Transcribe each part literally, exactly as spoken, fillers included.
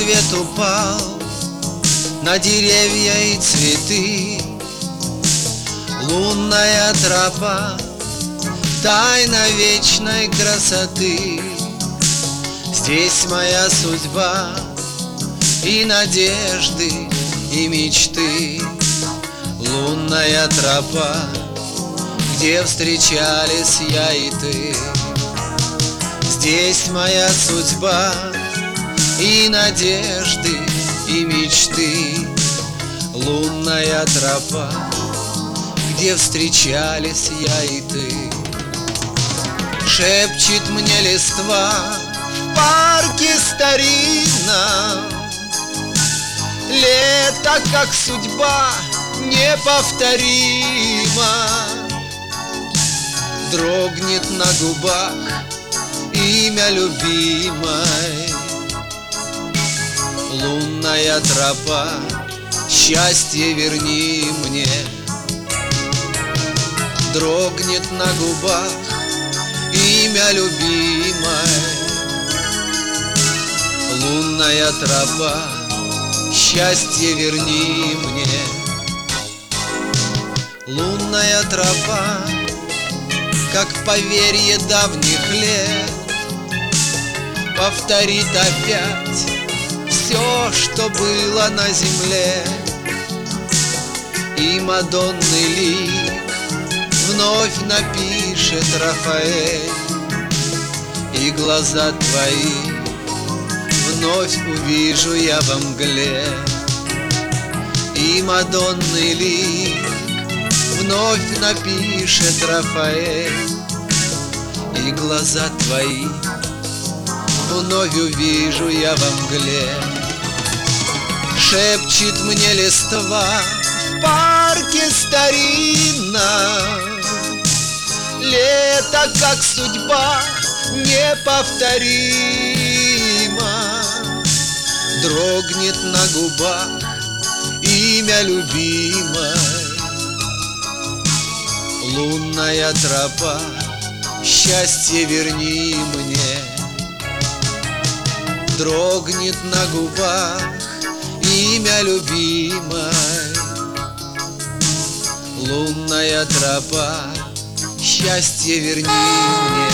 свет упал на деревья и цветы. Лунная тропа, тайна вечной красоты. Здесь моя судьба и надежды, и мечты. Лунная тропа, где встречались я и ты. Здесь моя судьба и надежды, и мечты. Лунная тропа, где встречались я и ты. Шепчет мне листва в парке старинном: лето, как судьба, неповторимо. Дрогнет на губах имя любимой. Лунная тропа, счастье верни мне. Дрогнет на губах имя любимой. Лунная тропа, счастье верни мне. Лунная тропа, как поверье давних лет, повторит опять все, что было на земле. И Мадонны лик вновь напишет Рафаэль, и глаза твои вновь увижу я во мгле. И Мадонны лик вновь напишет Рафаэль, и глаза твои вновь увижу я во мгле. Шепчет мне листва в парке старинном: лето, как судьба, неповторимо. Дрогнет на губах имя любимой. Лунная тропа, счастье верни мне. Дрогнет на губах имя любимой. Лунная тропа, счастье верни мне.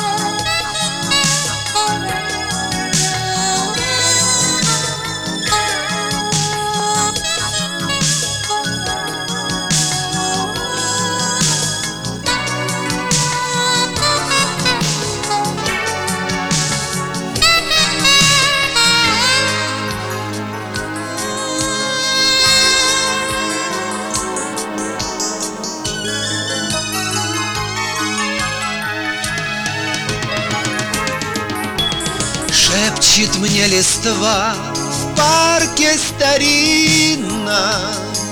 Шепчет мне листва в парке старинном: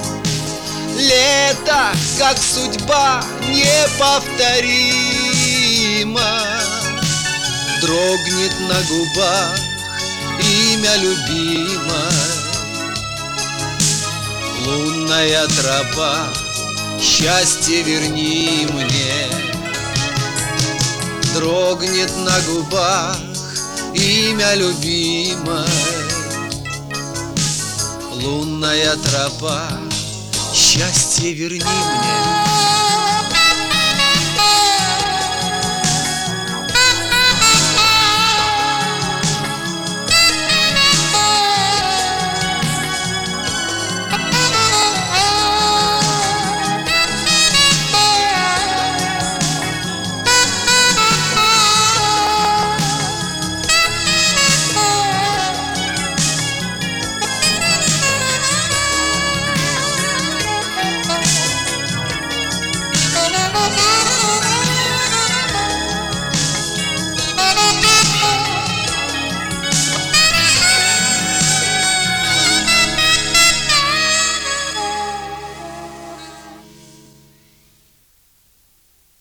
лето, как судьба, неповторимо. Дрогнет на губах имя любимой. Лунная тропа, счастье верни мне. Дрогнет на губах имя любимой. Лунная тропа, счастье верни мне.